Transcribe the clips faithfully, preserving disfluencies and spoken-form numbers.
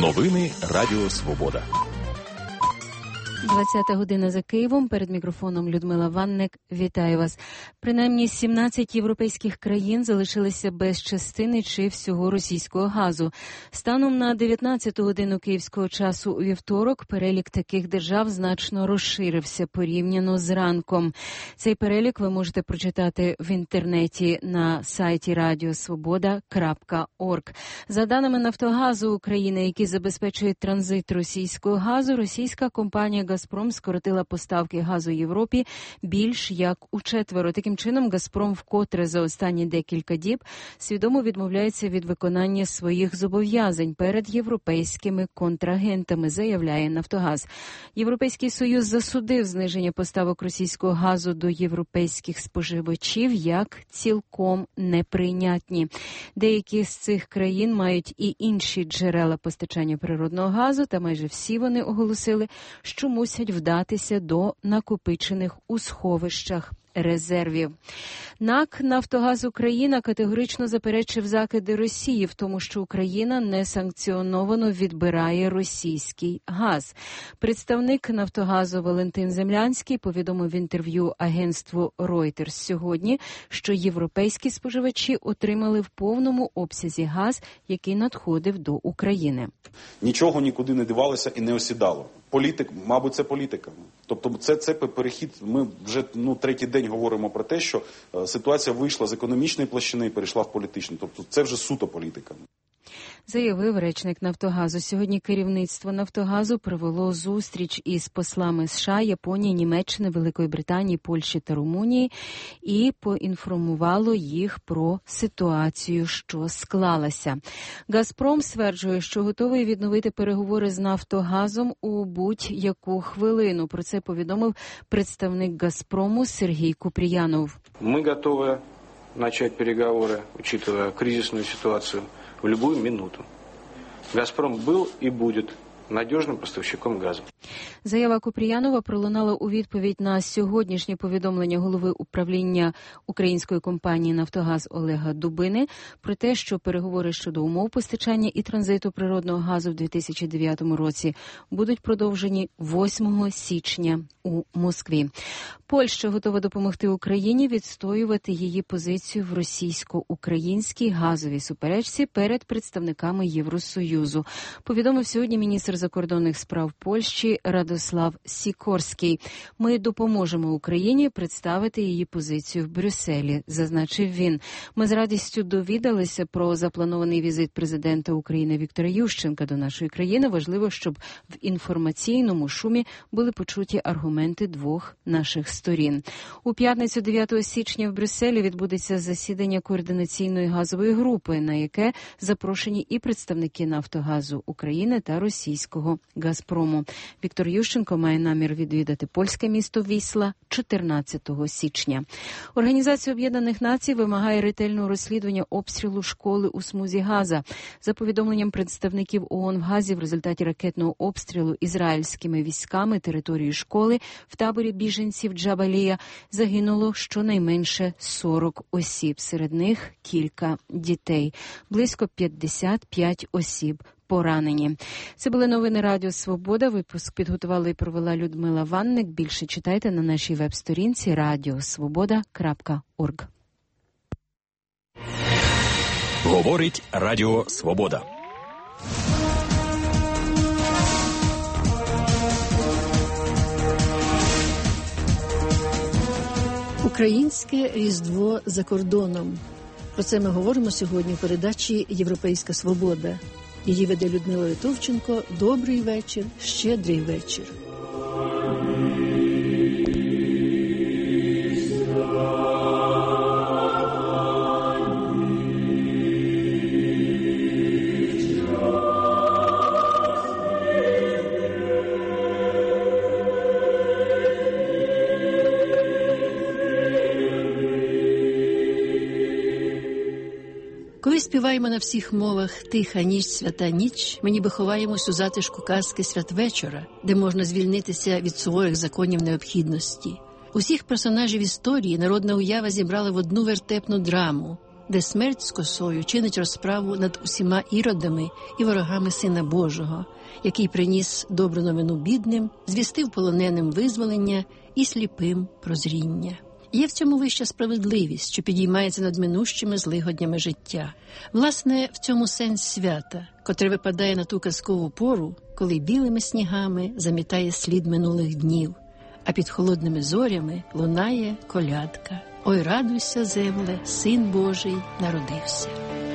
Новини Радіо Свобода. двадцята година за Києвом. Перед мікрофоном Людмила Ванник. Вітаю вас. Принаймні сімнадцять європейських країн залишилися без частини чи всього російського газу. Станом на дев'ятнадцяту годину київського часу у вівторок перелік таких держав значно розширився порівняно з ранком. Цей перелік ви можете прочитати в інтернеті на сайті радіо свобода крапка орг. За даними Нафтогазу України, які забезпечують транзит російського газу, російська компанія «Газпром» скоротила поставки газу Європі більш як у четверо. Таким чином, «Газпром» вкотре за останні декілька діб свідомо відмовляється від виконання своїх зобов'язань перед європейськими контрагентами, заявляє «Нафтогаз». Європейський Союз засудив зниження поставок російського газу до європейських споживачів як цілком неприйнятні. Деякі з цих країн мають і інші джерела постачання природного газу, та майже всі вони оголосили, що мусять вдатися до накопичених у сховищах резервів. НАК «Нафтогаз Україна» категорично заперечив закиди Росії в тому, що Україна несанкціоновано відбирає російський газ. Представник «Нафтогазу» Валентин Землянський повідомив в інтерв'ю агентству Reuters сьогодні, що європейські споживачі отримали в повному обсязі газ, який надходив до України. Нічого нікуди не дівалося і не осідало. Політик, мабуть, це політика. Тобто це, це перехід, ми вже ну, третій день говоримо про те, що е, ситуація вийшла з економічної площини і перейшла в політичну. Тобто це вже суто політика. Заявив речник «Нафтогазу». Сьогодні керівництво «Нафтогазу» провело зустріч із послами США, Японії, Німеччини, Великої Британії, Польщі та Румунії і поінформувало їх про ситуацію, що склалася. «Газпром» стверджує, що готовий відновити переговори з «Нафтогазом» у будь-яку хвилину. Про це повідомив представник «Газпрому» Сергій Купріянов. Ми готові почати переговори, учитывая кризисну ситуацію, в любую минуту. «Газпром» был и будет надежним поставщиком газу. Заява Купріянова пролунала у відповідь на сьогоднішнє повідомлення голови управління української компанії «Нафтогаз» Олега Дубини про те, що переговори щодо умов постачання і транзиту природного газу в дві тисячі дев'ятому році будуть продовжені восьмого січня у Москві. Польща готова допомогти Україні відстоювати її позицію в російсько-українській газовій суперечці перед представниками Євросоюзу, повідомив сьогодні міністр закордонних справ Польщі Радослав Сікорський. Ми допоможемо Україні представити її позицію в Брюсселі, зазначив він. Ми з радістю довідалися про запланований візит президента України Віктора Ющенка до нашої країни. Важливо, щоб в інформаційному шумі були почуті аргументи двох наших сторін. У п'ятницю дев'ятого січня в Брюсселі відбудеться засідання координаційної газової групи, на яке запрошені і представники «Нафтогазу України» та російського «Газпрому». Віктор Ющенко має намір відвідати польське місто Вісла чотирнадцятого січня. Організація Об'єднаних Націй вимагає ретельного розслідування обстрілу школи у смузі Газа. За повідомленням представників ООН в Газі, в результаті ракетного обстрілу ізраїльськими військами території школи в таборі біженців Джабалія загинуло щонайменше сорок осіб. Серед них кілька дітей. Близько п'ятдесят п'ять осіб поранені. Це були новини Радіо Свобода. Випуск підготувала і провела Людмила Ванник. Більше читайте на нашій веб-сторінці радіо свобода крапка орг. Говорить Радіо Свобода. Українське Різдво за кордоном. Про це ми говоримо сьогодні у передачі «Європейська свобода». Її веде Людмила Литовченко. Добрий вечір, щедрий вечір. Коли співаємо на всіх мовах «Тиха ніч, свята ніч», ми ніби ховаємось у затишку казки святвечора, де можна звільнитися від суворих законів необхідності. Усіх персонажів історії народна уява зібрала в одну вертепну драму. де смерть з косою чинить розправу над усіма іродами і ворогами Сина Божого, який приніс добру новину бідним, звістив полоненим визволення і сліпим прозріння. Є в цьому вища справедливість, що підіймається над минущими злигоднями життя. Власне, в цьому сенс свята, котре випадає на ту казкову пору, коли білими снігами замітає слід минулих днів, а під холодними зорями лунає колядка. Ой, радуйся, земле, Син Божий народився.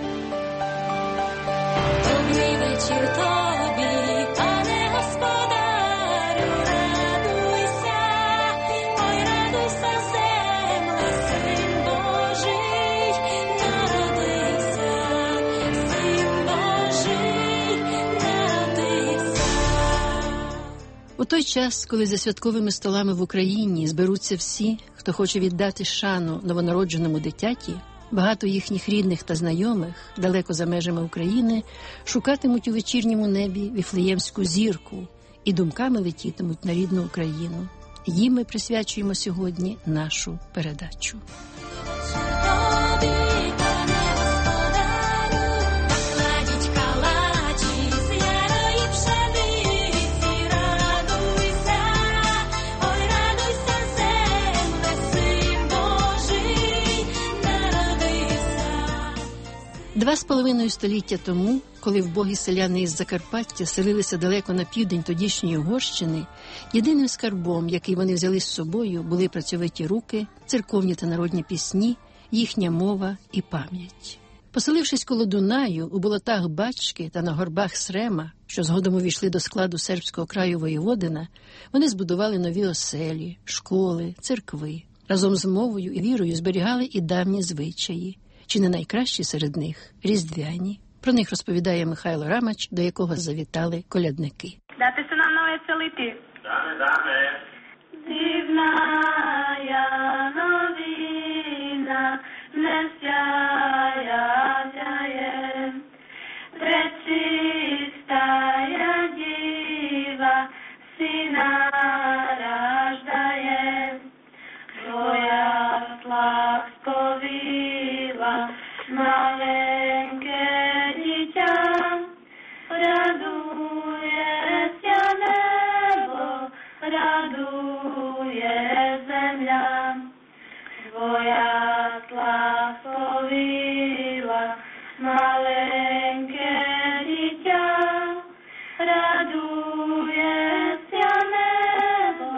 Добрий вечір тобі, пане господарю, радуйся, ой, радуйся, земле, Син Божий народився, Син Божий народився. У той час, коли за святковими столами в Україні зберуться всі, хто хоче віддати шану новонародженому дитяті, багато їхніх рідних та знайомих, далеко за межами України, шукатимуть у вечірньому небі Віфлеємську зірку і думками летітимуть на рідну Україну. Їм ми присвячуємо сьогодні нашу передачу. Два з половиною століття тому, коли вбогі селяни із Закарпаття селилися далеко на південь тодішньої Угорщини, єдиним скарбом, який вони взяли з собою, були працьовиті руки, церковні та народні пісні, їхня мова і пам'ять. Поселившись коло Дунаю, у болотах Бачки та на горбах Срема, що згодом увійшли до складу сербського краю Воєводина, вони збудували нові оселі, школи, церкви. Разом з мовою і вірою зберігали і давні звичаї. Чи не найкращі серед них – різдвяні. Про них розповідає Михайло Рамач, до якого завітали колядники. Дати се нам навеселити. Даме, даме. Дивна я новина, не сяя сяє. Пречистая діва, сина рождає. Твоя слав сповіла, маленьке дитя, радується небо, радує земля. Твоя слав сповіла, маленьке дитя, радується небо,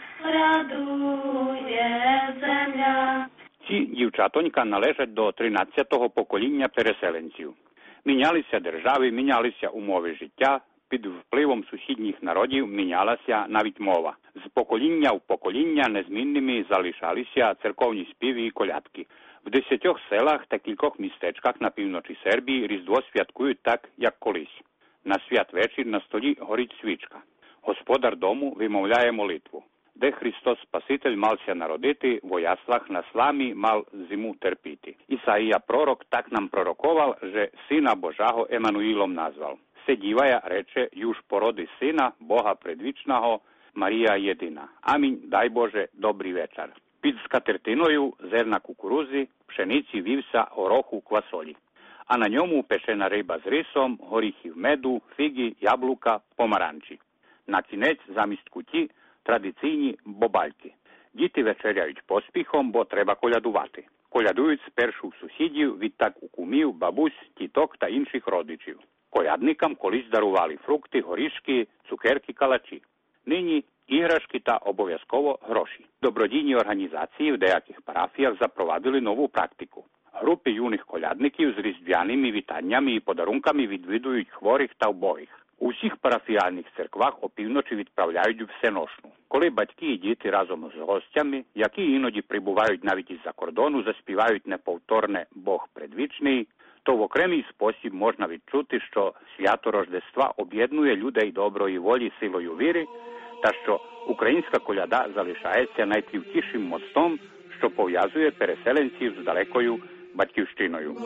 радує земля. Ці дівчатонька належать до тринадцятого покоління переселенців. Мінялися держави, мінялися умови життя, під впливом сусідніх народів мінялася навіть мова. З покоління в покоління незмінними залишалися церковні співи і колядки. В десятьох селах та кількох містечках на півночі Сербії Різдво святкують так, як колись. На святвечір на столі горить свічка. Господар дому вимовляє молитву. Де Христос Спаситель мався народити, во яслах на сламі мав зиму терпіти. Ісаїя пророк так нам пророковав, že Сина Божаго Емануїлом назвав. Се дівая рече, юж породи Сина, Бога предвічного, Марія єдина. Амінь, дай Боже, добрий вечір. Під скатертиною зерна кукурузи, пшениці, вівса, гороху, квасолі. А на ньому печена риба з рисом, горіхів меду, фіги, яблука, помаранчі. На кінець замість куті традиційні бобальки. Діти вечеряють поспіхом, бо треба колядувати. Колядують спершу в сусідів, відтак у кумів, бабусь, тіток та інших родичів. Колядникам колись дарували фрукти, горішки, цукерки, калачі. Нині іграшки та обов'язково гроші. Добродійні організації в деяких парафіях запровадили нову практику. Групи юних колядників з різдвяними вітаннями і подарунками відвідують хворих та вбогих. У всіх парафіальних церквах опівночі відправляють всеношну. Коли батьки і діти разом з гостями, які іноді прибувають навіть із-за кордону, заспівають неповторне «Бог предвічний», то в окремий спосіб можна відчути, що свято Рождества об'єднує людей доброї волі силою віри, та що українська коляда залишається найплівкішим мостом, що пов'язує переселенців з далекою батьківщиною.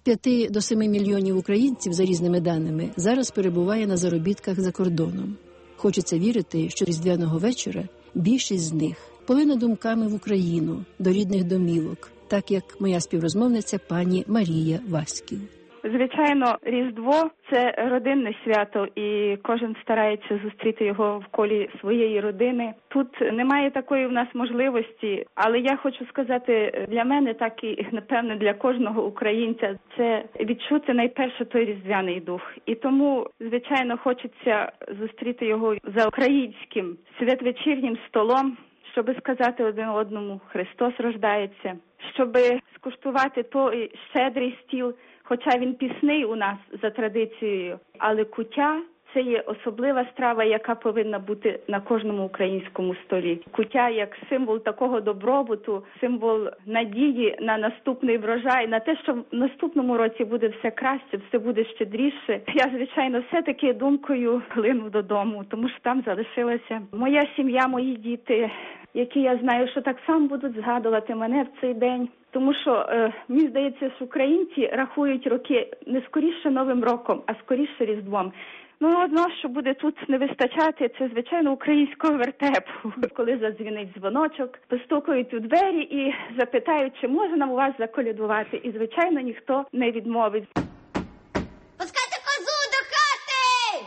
Від п'яти до семи мільйонів українців, за різними даними, зараз перебуває на заробітках за кордоном. Хочеться вірити, що різдвяного вечора більшість з них полине думками в Україну, до рідних домівок, так як моя співрозмовниця пані Марія Васьків. Звичайно, Різдво – це родинне свято, і кожен старається зустріти його в колі своєї родини. Тут немає такої в нас можливості, але я хочу сказати, для мене, так і, напевне, для кожного українця, це відчути найперше той різдвяний дух. І тому, звичайно, хочеться зустріти його за українським святвечірнім столом, щоби сказати один одному «Христос рождається», щоби скуштувати той щедрий стіл, хоча він пісний у нас за традицією, але куття – це є особлива страва, яка повинна бути на кожному українському столі. Куття як символ такого добробуту, символ надії на наступний врожай, на те, що в наступному році буде все краще, все буде щедріше. Я, звичайно, все-таки думкою глину додому, тому що там залишилася моя сім'я, мої діти, які, я знаю, що так само будуть згадувати мене в цей день. Тому що, е, мені здається, що українці рахують роки не скоріше Новим роком, а скоріше Різдвом. Ну, одно, що буде тут не вистачати, це, звичайно, українського вертепу. Коли задзвінить дзвоночок, постукають у двері і запитають, чи може нам у вас заколядувати. І, звичайно, ніхто не відмовить. Пускайте козу до хати!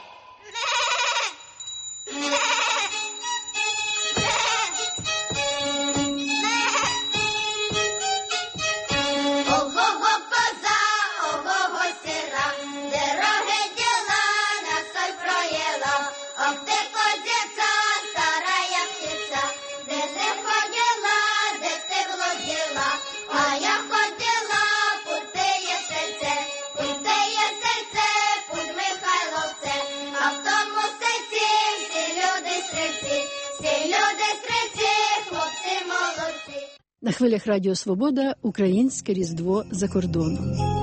Ого-го коза, ого-го сира, де роги діла, на соль проїла. Ох ти козяка, стара як птиця, де ти ходила, де ти володіла. А я ходила, путь ти є серце, путь ти є серце, путь Михайловце. А в тому серці всі люди стрільці, всі люди стрільці, хлопці молодці. На хвилях Радіо Свобода «Українське Різдво за кордоном».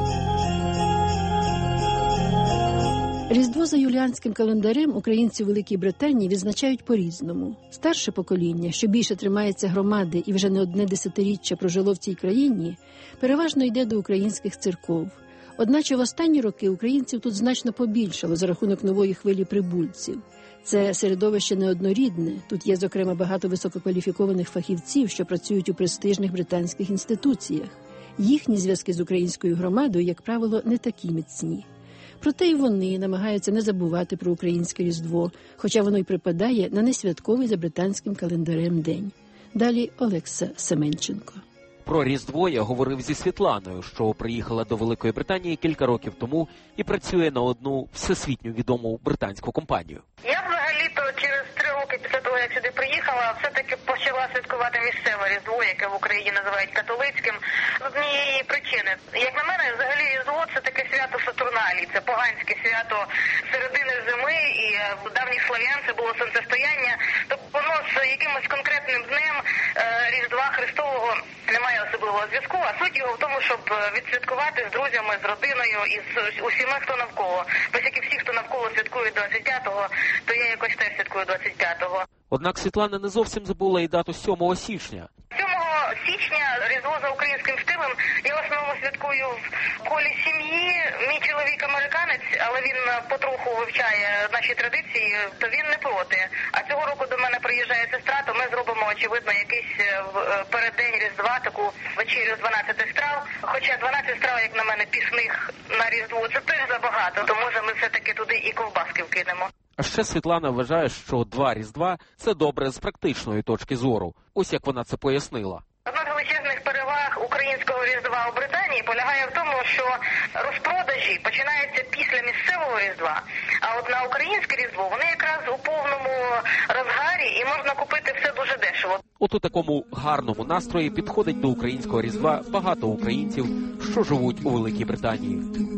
Різдво за юліанським календарем українці у Великій Британії відзначають по-різному. Старше покоління, що більше тримається громади і вже не одне десятиріччя прожило в цій країні, переважно йде до українських церков. Одначе в останні роки українців тут значно побільшало за рахунок нової хвилі прибульців. Це середовище неоднорідне. Тут є, зокрема, багато висококваліфікованих фахівців, що працюють у престижних британських інституціях. Їхні зв'язки з українською громадою, як правило, не такі міцні. Проте й вони намагаються не забувати про українське Різдво, хоча воно й припадає на несвятковий за британським календарем день. Далі Олекса Семенченко. Про Різдво я говорив зі Світланою, що приїхала до Великої Британії кілька років тому і працює на одну всесвітньо відому британську компанію. Я взагалі-то через три роки після того, як сюди приїхала, все-таки почала святкувати місцеве Різдво, яке в Україні називають католицьким, з однієї причини. Як на мене, взагалі Різдво – це таке свято Сатурналій, це поганське свято середини зими, і в давніх слав'ян це було сонцестояння. Тобто воно з якимось конкретним днем Різдва Христового немає особливого зв'язку, а суть його в тому, щоб відсвяткувати з друзями, з родиною і з усіма, хто навколо. Ось як і всі, хто навколо святкує двадцять п'ятого, то я якось теж святкую двадцять п'ятого. Однак Світлана не зовсім забула і дату сьомого січня. сьомого січня Різдво за українським стилем я в основному святкую в колі сім'ї. Мій чоловік американець, але він потроху вивчає наші традиції, то він не проти. А цього року до мене приїжджає сестра, то ми зробимо, очевидно, якийсь переддень Різдва, таку вечерю з дванадцяти страв. Хоча дванадцять страв, як на мене, пісних на Різдво, це теж забагато, то може ми все-таки туди і ковбаски вкинемо. А ще Світлана вважає, що два Різдва – це добре з практичної точки зору. Ось як вона це пояснила. Одна з величезних переваг українського Різдва у Британії полягає в тому, що розпродажі починаються після місцевого Різдва, а от на українське Різдво вони якраз у повному розгарі і можна купити все дуже дешево. От у такому гарному настрої підходить до українського Різдва багато українців, що живуть у Великій Британії.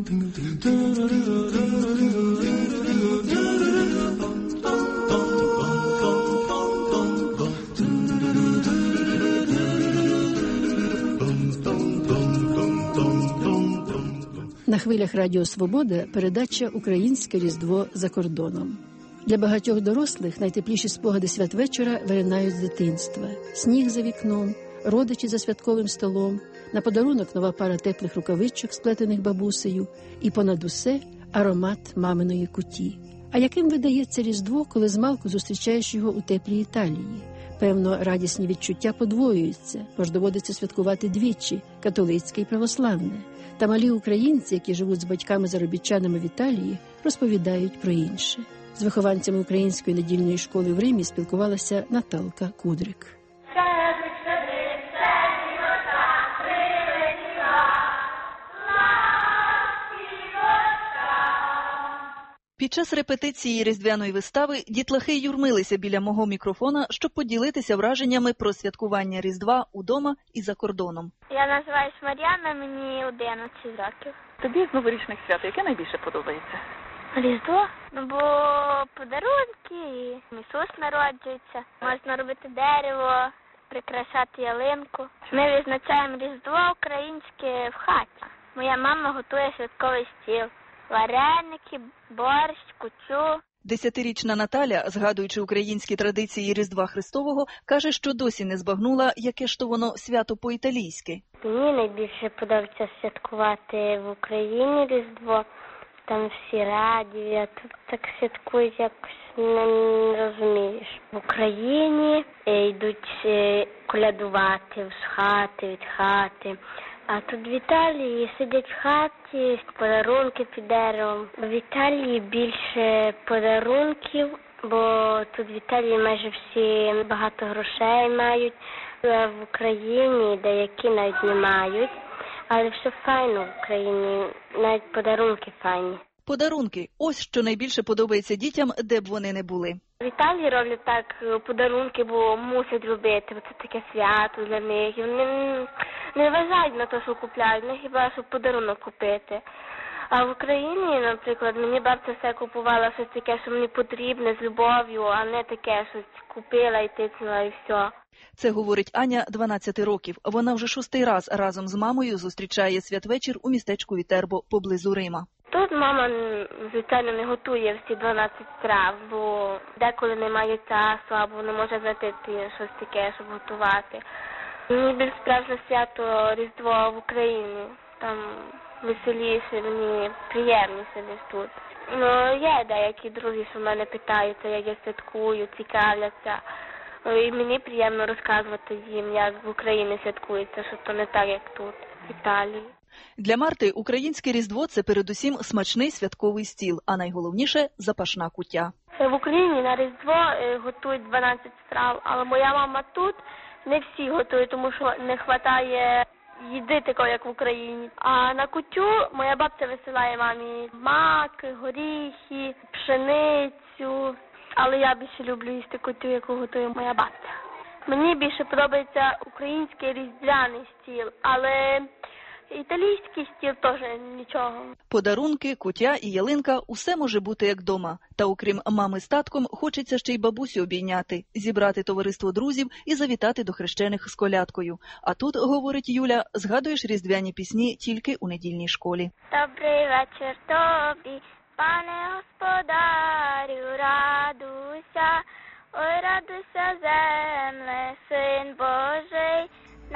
На хвилях Радіо Свобода передача «Українське Різдво за кордоном». Для багатьох дорослих найтепліші спогади святвечора виринають з дитинства. Сніг за вікном, родичі за святковим столом, На подарунок нова пара теплих рукавичок, сплетених бабусею, і понад усе аромат маминої куті. А яким видається Різдво, коли змалку зустрічаєш його у теплій Італії? Певно, радісні відчуття подвоюються, бо ж доводиться святкувати двічі – католицьке і православне. Та малі українці, які живуть з батьками-заробітчанами в Італії, розповідають про інше. З вихованцями української недільної школи в Римі спілкувалася Наталка Кудрик. Під час репетиції різдвяної вистави дітлахи юрмилися біля мого мікрофона, щоб поділитися враженнями про святкування Різдва удома і за кордоном. Я називаюсь Мар'яна, мені одинадцять років. Тобі з новорічних свят яке найбільше подобається? Різдво? Ну, бо подарунки, і Ісус народжується. Можна робити дерево, прикрашати ялинку. Ми відзначаємо Різдво українське в хаті. Моя мама готує святковий стіл. Вареники, борщ, кутю. Десятирічна Наталя, згадуючи українські традиції Різдва Христового, каже, що досі не збагнула, яке ж то воно свято по-італійськи. Мені найбільше подобається святкувати в Україні Різдво. Там всі раді, а тут так святкують, якось не розумієш. В Україні йдуть колядувати з хати, від хати. А тут в Італії сидять в хаті, подарунки під деревом. В Італії більше подарунків, бо тут в Італії майже всі багато грошей мають. А в Україні деякі навіть не мають. Але все файно в Україні, навіть подарунки файні. Подарунки – ось що найбільше подобається дітям, де б вони не були. В Італії роблять так подарунки, бо мусять робити, бо це таке свято для них. І вони не вважають на те, що купляють, не хіба що подарунок купити. А в Україні, наприклад, мені бабця все купувала щось таке, що мені потрібне, з любов'ю, а не таке, щось купила і тиснула і все. Це говорить Аня, дванадцять років. Вона вже шостий раз разом з мамою зустрічає святвечір у містечку Вітербо поблизу Рима. Тут мама, звичайно, не готує всі дванадцять страв, бо деколи немає часу, або не може знайти щось таке, щоб готувати. Мені більш справжнє свято Різдво в Україні. Там веселіше, мені приємніше, ніж тут. Ну, є деякі друзі, що в мене питаються, як я святкую, цікавляться. І мені приємно розказувати їм, як в Україні святкується, що то не так, як тут, в Італії. Для Марти українське Різдво – це передусім смачний святковий стіл, а найголовніше – запашна куття. В Україні на Різдво готують дванадцять страв, але моя мама тут не всі готують, тому що не вистачає їди такої, як в Україні. А на кутю моя бабця висилає мамі маки, горіхи, пшеницю. Але я більше люблю їсти кутю, яку готує моя бабця. Мені більше подобається український різдвяний стіл, але італійський стіл теж нічого. Подарунки, кутя і ялинка – усе може бути як дома. Та окрім мами з татком, хочеться ще й бабусю обійняти, зібрати товариство друзів і завітати до хрещених з колядкою. А тут, говорить Юля, згадуєш різдвяні пісні тільки у недільній школі. Добрий вечір тобі, пане господарю, радуйся, ой, радуйся, земле, син Божий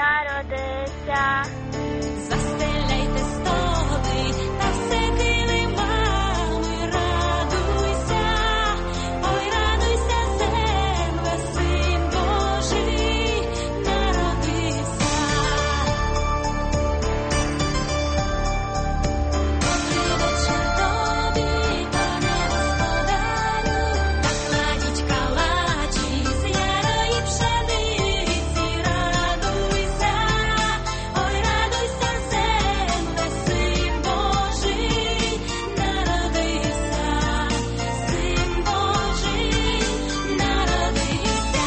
народився. Застеляйте столи та все килимами, радуйся, ой, радуйся, земле, син Божий народився. Добрий вечір тобі, пане господарю, накладіть калачі з ярої пшениці, радуйся, ой, радуйся, земле, син Божий народився, син Божий народився.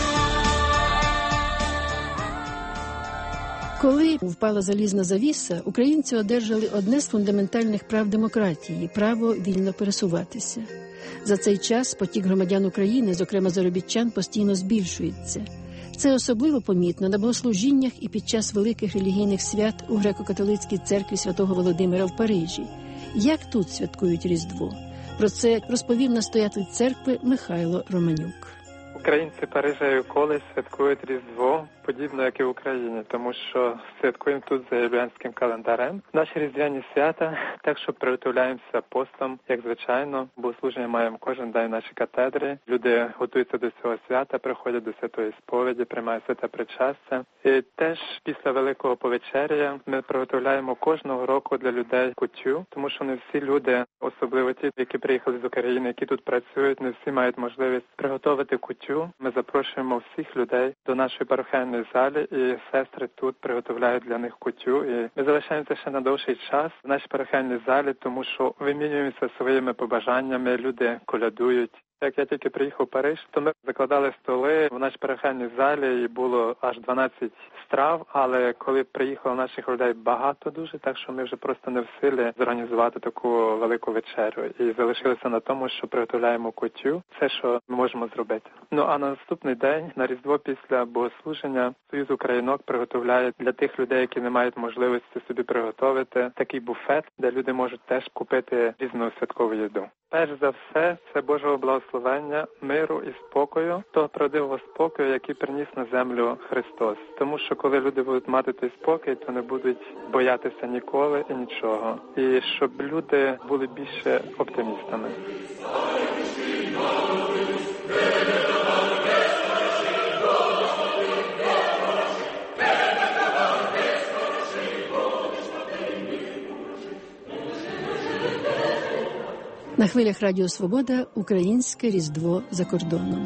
Коли впала залізна завіса, українці одержали одне з фундаментальних прав демократії – право вільно пересуватися. За цей час потік громадян України, зокрема заробітчан, постійно збільшується. Це особливо помітно на богослужіннях і під час великих релігійних свят у греко-католицькій церкві Святого Володимира в Парижі. Як тут святкують Різдво? Про це розповів настоятель церкви Михайло Романюк. Українці Парижа і околиць святкують Різдво, подібно як і в Україні, тому що святкуємо тут за юліанським календарем. Наші різдвяні свята, так що приготовляємося постом, як звичайно. Богослуження маємо кожен день в нашій катедрі. Люди готуються до цього свята, приходять до святої сповіді, приймають святе причастя. І теж після Великого повечеря ми приготовляємо кожного року для людей кутю, тому що не всі люди, особливо ті, які приїхали з України, які тут працюють, не всі мають можливість приготувати кутю. Ми запрошуємо всіх людей до нашої парохіальної залі, і сестри тут приготовляють для них кутю. І ми залишаємося ще на довший час в нашій парохіальній залі, тому що вимінюємося своїми побажаннями, люди колядують. Як я тільки приїхав в Париж, то ми закладали столи в нашій парохіальній залі, і було аж дванадцять страв, але коли приїхало наших людей багато дуже, так що ми вже просто не в силі зорганізувати таку велику вечерю. І залишилися на тому, що приготовляємо кутю, все, що ми можемо зробити. Ну, а на наступний день, на Різдво після богослуження, Союз Українок приготовляє для тих людей, які не мають можливості собі приготувати, такий буфет, де люди можуть теж купити різну святкову їду. Перш за все, це Божого благословення, миру і спокою, того правдивого спокою, який приніс на землю Христос. Тому що коли люди будуть мати той спокій, то не будуть боятися ніколи і нічого. І щоб люди були більше оптимістами. На хвилях Радіо Свобода «Українське Різдво за кордоном».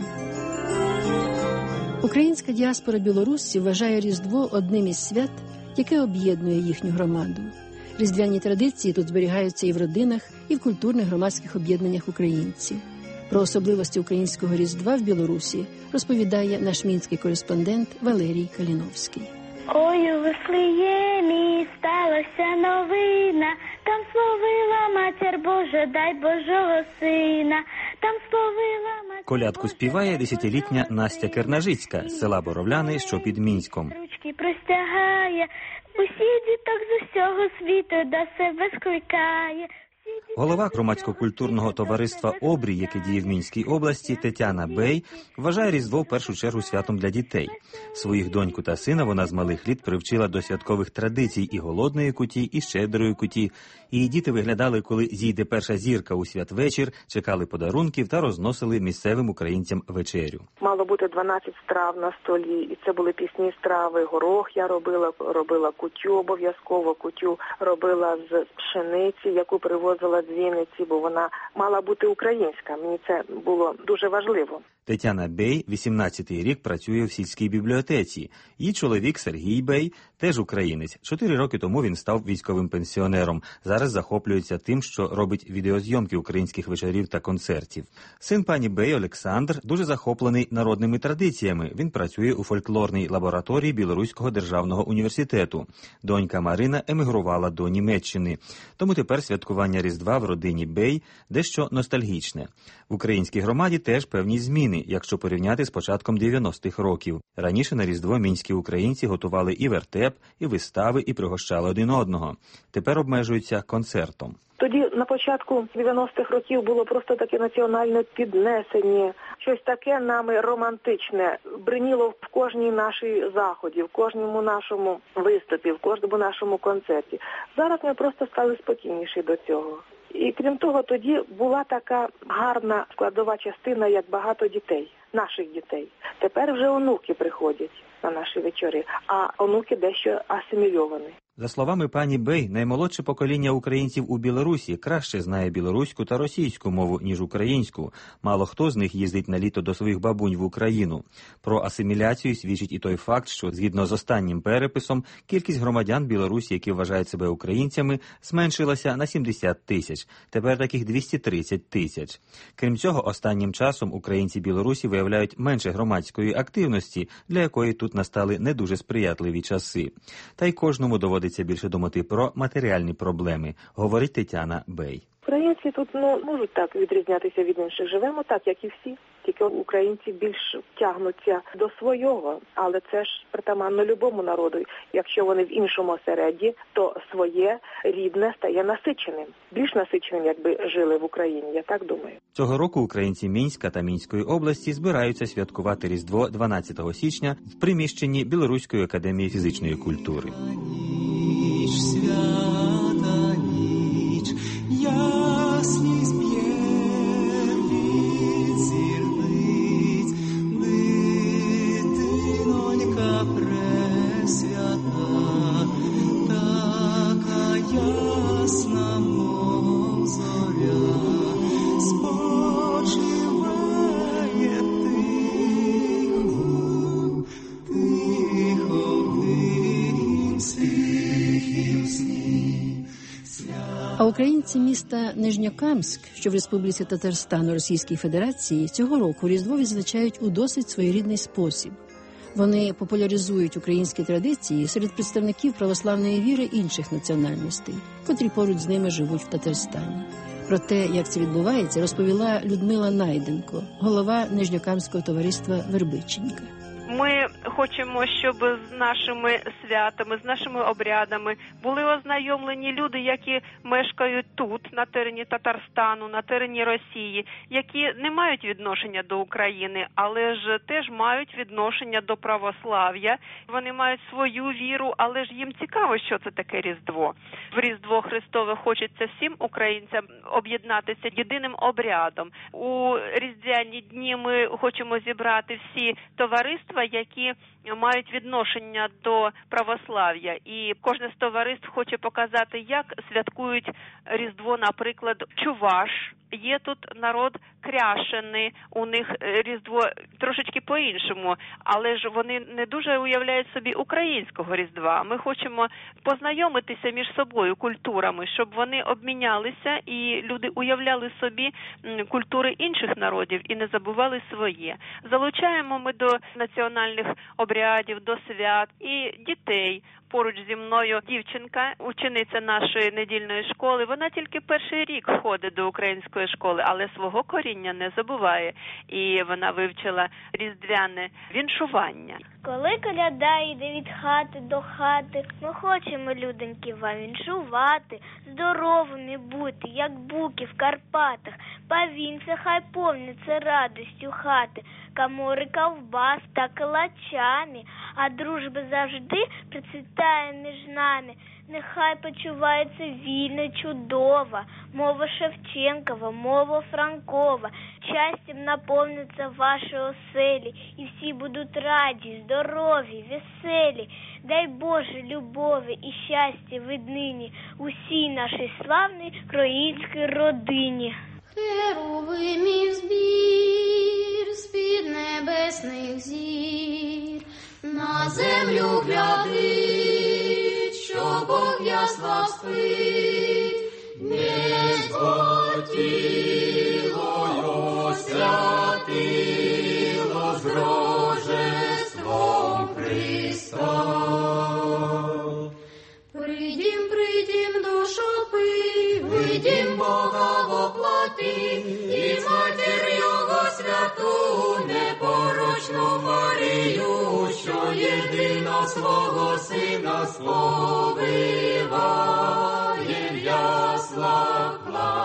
Українська діаспора білорусів вважає Різдво одним із свят, яке об'єднує їхню громаду. Різдвяні традиції тут зберігаються і в родинах, і в культурних громадських об'єднаннях українців. Про особливості українського Різдва в Білорусі розповідає наш мінський кореспондент Валерій Каліновський. Ой, у Вифлеємі сталася новина, там сповила Матір Божа, дай Божого Сина, там сповила Матір. Колядку співає десятилітня Настя Кернажицька з села Боровляни, що під Мінськом. Ручки простягає, усі діток з усього світу до себе скликає. Голова громадсько-культурного товариства «Обрій», яке діє в Мінській області, Тетяна Бей, вважає Різдво в першу чергу святом для дітей. Своїх доньку та сина вона з малих літ привчила до святкових традицій і голодної куті, і щедрої куті. І діти виглядали, коли зійде перша зірка у святвечір, чекали подарунків та розносили місцевим українцям вечерю. Мало бути дванадцять страв на столі, і це були пісні страви. Горох я робила, робила кутю обов'язково, кутю робила з пшениці, яку привозила з Вінниці, бо вона мала бути українська. Мені це було дуже важливо. Тетяна Бей вісімнадцятий рік працює в сільській бібліотеці. Її чоловік Сергій Бей теж українець. Чотири роки тому він став військовим пенсіонером. Зараз захоплюється тим, що робить відеозйомки українських вечорів та концертів. Син пані Бей Олександр дуже захоплений народними традиціями. Він працює у фольклорній лабораторії Білоруського державного університету. Донька Марина емігрувала до Німеччини. Тому тепер святкування Різдва в родині Бей дещо ностальгічне. В українській громаді теж певні зміни, якщо порівняти з початком дев'яностих років. Раніше на Різдво мінські українці готували і вертеп, і вистави, і пригощали один одного. Тепер обмежуються концертом. Тоді на початку дев'яностих років було просто таке національне піднесення, щось таке нами романтичне, бриніло в кожній нашій заході, в кожному нашому виступі, в кожному нашому концерті. Зараз ми просто стали спокійніші до цього. І крім того, тоді була така гарна складова частина, як багато дітей, наших дітей. Тепер вже онуки приходять на наші вечори, а онуки дещо асимільовані. За словами пані Бей, наймолодше покоління українців у Білорусі краще знає білоруську та російську мову, ніж українську. Мало хто з них їздить на літо до своїх бабунь в Україну. Про асиміляцію свідчить і той факт, що, згідно з останнім переписом, кількість громадян Білорусі, які вважають себе українцями, зменшилася на сімдесят тисяч. Тепер таких двісті тридцять тисяч. Крім цього, останнім часом українці Білорусі виявляють менше громадської активності, для якої тут настали не дуже сприятливі часи. Та й кожному доводиться більше думати про матеріальні проблеми, говорить Тетяна Бей. В Українці тут ну можуть так відрізнятися від інших. Живемо так, як і всі. Тільки українці більш тягнуться до свого, але це ж притаманно любому народу. Якщо вони в іншому осередді, то своє рідне стає насиченим. Більш насиченим, якби жили в Україні, я так думаю. Цього року українці Мінська та Мінської області збираються святкувати Різдво дванадцятого січня в приміщенні Білоруської академії фізичної культури. А українці міста Нижньокамськ, що в Республіці Татарстан у Російській Федерації, цього року Різдво відзначають у досить своєрідний спосіб. Вони популяризують українські традиції серед представників православної віри інших національностей, котрі поруч з ними живуть в Татарстані. Про те, як це відбувається, розповіла Людмила Найденко, голова Нижньокамського товариства «Вербиченька». Ми хочемо, щоб з нашими святами, з нашими обрядами були ознайомлені люди, які мешкають тут, на терені Татарстану, на терені Росії, які не мають відношення до України, але ж теж мають відношення до православ'я. Вони мають свою віру, але ж їм цікаво, що це таке Різдво. В Різдво Христове хочеться всім українцям об'єднатися єдиним обрядом. У різдвяні дні ми хочемо зібрати всі товариства, які мають відношення до православ'я. І кожне з товариств хоче показати, як святкують Різдво, наприклад, чуваш. Є тут народ кряшений, у них Різдво трошечки по-іншому, але ж вони не дуже уявляють собі українського Різдва. Ми хочемо познайомитися між собою культурами, щоб вони обмінялися і люди уявляли собі культури інших народів і не забували своє. Залучаємо ми до національних обрядів, до свят і дітей. Поруч зі мною дівчинка, учениця нашої недільної школи. Вона тільки перший рік ходить до української школи, але свого коріння не забуває. І вона вивчила різдвяне віншування. Коли коляда йде від хати до хати, ми хочемо, людоньки, вам віншувати, здоровими бути, як буки в Карпатах. Повінця хай повниться радістю хати, камори ковбас та калачами, а дружба завжди процвітає між нами. Нехай почувається вільно, чудова, мова Шевченкова, мова Франкова. Щастям наповниться ваші оселі, і всі будуть раді, здорові, веселі. Дай Боже любові і щастя віднині усій нашій славній українській родині. Херовимів збір з-під небесних зір, на землю глядить, що Бог ясла спить, не збагатіло його святило з рожеством Христа. Придім, придім до шопи, видім Бога во плоті, і матір його святу, непорочну Марію, що єдино свого сина сповиває, в яслах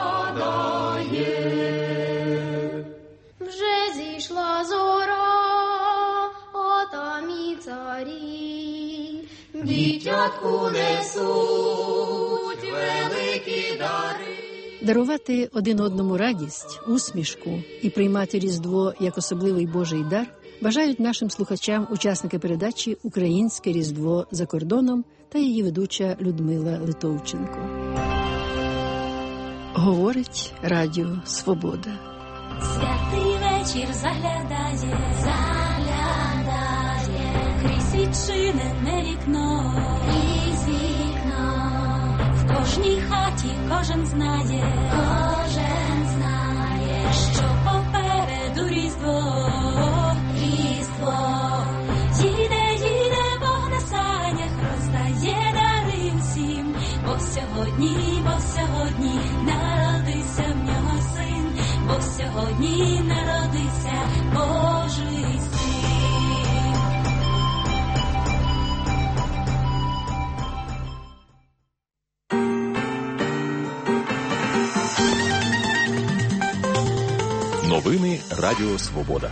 вкладає. Вже зійшла зора, отам і царі, дитятку несуть великі дари. Дарувати один одному радість, усмішку і приймати Різдво як особливий Божий дар бажають нашим слухачам учасники передачі «Українське Різдво за кордоном» та її ведуча Людмила Литовченко. Говорить Радіо Свобода. Святий вечір заглядає, заглядає, крізь відчинене вікно, крізь вікно, в кожній хаті кожен знає, кожен знає, що попереду Різдво, Різдво. Їде, їде Бог на санях, роздає дари всім, бо всьому сьогодні, бо сьогодні народився в нього син, бо сьогодні народився Божий син. Новини Радіо Свобода.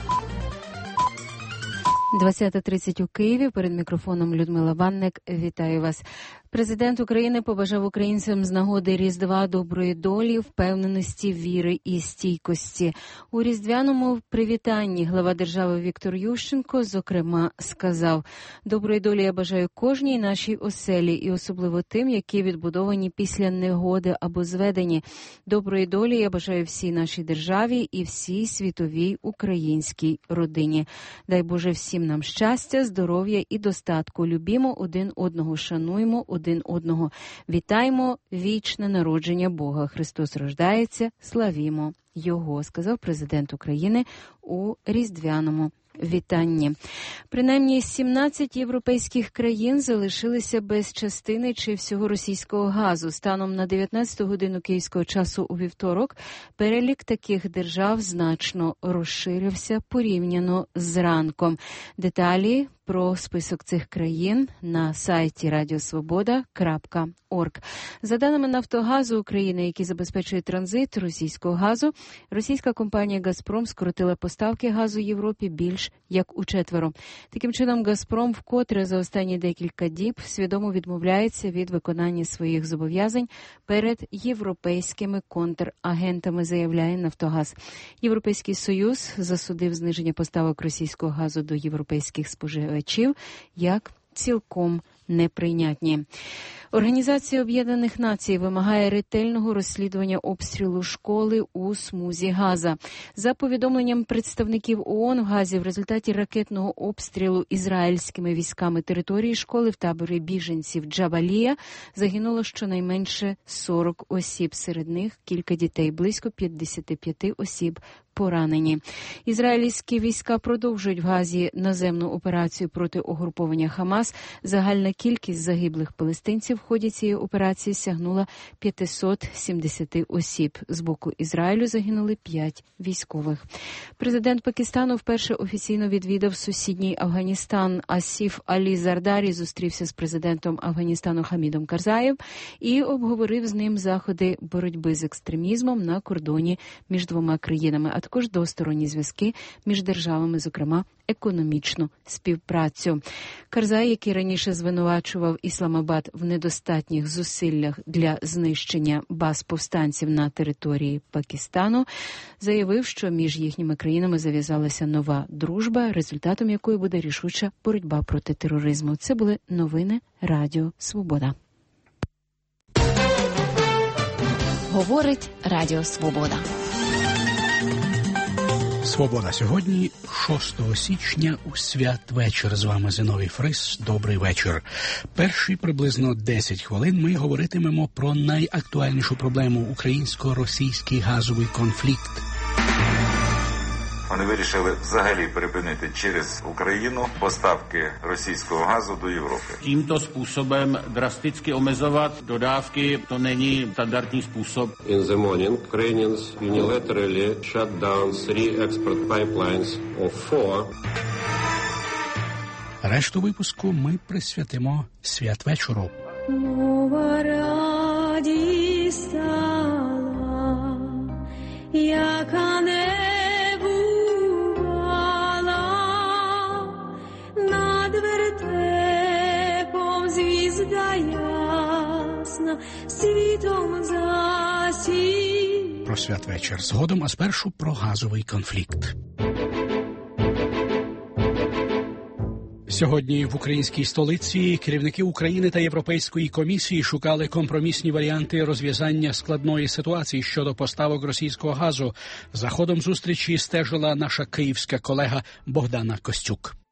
двадцята тридцять у Києві. Перед мікрофоном Людмила Ванник. Вітаю вас. Президент України побажав українцям з нагоди Різдва доброї долі, впевненості, віри і стійкості. У різдвяному привітанні глава держави Віктор Ющенко, зокрема, сказав: «Доброї долі я бажаю кожній нашій оселі, і особливо тим, які відбудовані після негоди або зведені. Доброї долі я бажаю всій нашій державі і всій світовій українській родині. Дай Боже всім нам щастя, здоров'я і достатку. Любімо один одного, шануємо один одного. Вітаємо вічне народження Бога. Христос рождається, славімо Його», сказав президент України у різдвяному вітанні. Принаймні сімнадцять європейських країн залишилися без частини чи всього російського газу. Станом на дев'ятнадцяту годину київського часу у вівторок перелік таких держав значно розширився порівняно з ранком. Деталі про список цих країн на сайті радіосвобода крапка орг. За даними Нафтогазу України, який забезпечує транзит російського газу, російська компанія «Газпром» скоротила поставки газу Європі більш як учетверо. Таким чином, «Газпром» вкотре за останні декілька діб свідомо відмовляється від виконання своїх зобов'язань перед європейськими контрагентами, заявляє «Нафтогаз». Європейський Союз засудив зниження поставок російського газу до європейських споживачів як цілком неприйнятні. Організація Об'єднаних Націй вимагає ретельного розслідування обстрілу школи у смузі Газа. За повідомленням представників ООН, в Газі в результаті ракетного обстрілу ізраїльськими військами території школи в таборі біженців Джабалія загинуло щонайменше сорок осіб. Серед них кілька дітей, близько п'ятдесят п'ять осіб поранені. Ізраїльські війська продовжують в Газі наземну операцію проти угруповання Хамас. Загальна кількість загиблих палестинців в ході цієї операції сягнула п'ятсот сімдесят осіб. З боку Ізраїлю загинули п'ять військових. Президент Пакистану вперше офіційно відвідав сусідній Афганістан. Асіф Алі Зардарі зустрівся з президентом Афганістану Хамідом Карзаєм і обговорив з ним заходи боротьби з екстремізмом на кордоні між двома країнами, а також двосторонні зв'язки між державами, зокрема економічну співпрацю. Карзай, який раніше звинувачував Ісламабад в недостатніх зусиллях для знищення баз повстанців на території Пакистану, заявив, що між їхніми країнами зав'язалася нова дружба, результатом якої буде рішуча боротьба проти тероризму. Це були новини Радіо Свобода. Говорить Радіо Свобода. Свобода сьогодні, шостого січня, у святвечір. З вами Зиновій Фрис. Добрий вечір. Перші приблизно десять хвилин ми говоритимемо про найактуальнішу проблему – українсько-російський газовий конфлікт. Вони вирішили взагалі припинити через Україну поставки російського газу до Європи. Tímto způsobem drasticky omezovat dodávky, to není standardní způsob. In the morning, Ukrainians unilaterally shut down three export pipelines of four. Решту випуску ми присвятимо святвечору. Нова радість стала, яка не звізда ясна, світом засій. Про святвечір згодом, а спершу про газовий конфлікт. Сьогодні в українській столиці керівники України та Європейської комісії шукали компромісні варіанти розв'язання складної ситуації щодо поставок російського газу. За ходом зустрічі стежила наша київська колега Богдана Костюк.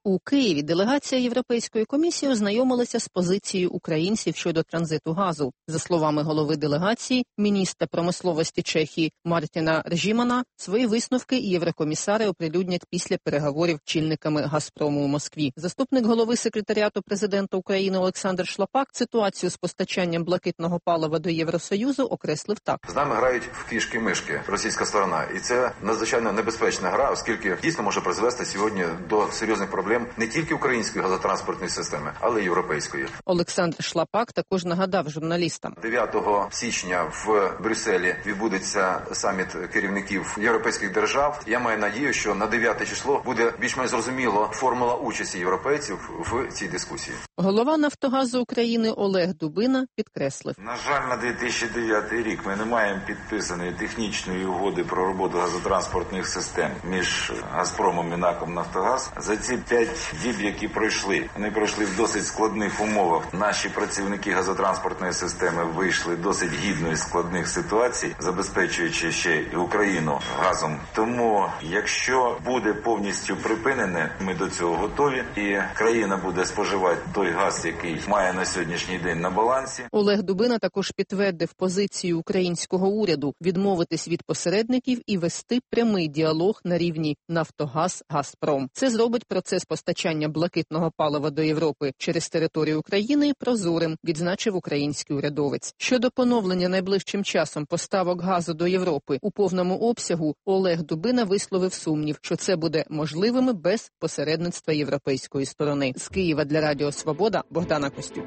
У Києві делегація Європейської комісії ознайомилася з позицією українців щодо транзиту газу. За словами голови делегації, міністра промисловості Чехії Мартіна Ржімана, свої висновки єврокомісари оприлюднять після переговорів з чільниками «Газпрому» у Москві. Заступник голови секретаріату президента України Олександр Шлапак ситуацію з постачанням блакитного палива до Євросоюзу окреслив так. З нами грають в кішки-мишки російська сторона. І це надзвичайно небезпечна гра, оскільки дійсно може призвести сьогодні до серйозних проблем не тільки української газотранспортної системи, але й європейської. Олександр Шлапак також нагадав журналістам. дев'ятого січня в Брюсселі відбудеться саміт керівників європейських держав. Я маю надію, що на дев'яте число буде більш-менш зрозуміло формула участі європейців в цій дискусії. Голова «Нафтогазу України» Олег Дубина підкреслив. На жаль, на дві тисячі дев'ятий рік ми не маємо підписаної технічної угоди про роботу газотранспортних систем між «Газпромом» і НАК «Нафтогаз». За ці п'ять діб, які пройшли, вони пройшли в досить складних умовах. Наші працівники газотранспортної системи вийшли досить гідно із складних ситуацій, забезпечуючи ще і Україну газом. Тому, якщо буде повністю припинене, ми до цього готові, і країна буде споживати той газ, який має на сьогоднішній день на балансі. Олег Дубина також підтвердив позицію українського уряду відмовитись від посередників і вести прямий діалог на рівні «Нафтогаз-Газпром». Це зробить процес постачання блакитного палива до Європи через територію України прозорим, відзначив український урядовець. Щодо поновлення найближчим часом поставок газу до Європи у повному обсягу, Олег Дубина висловив сумнів, що це буде можливим без посередництва європейської сторони. З Києва для Радіо Свобода Богдана Костюк.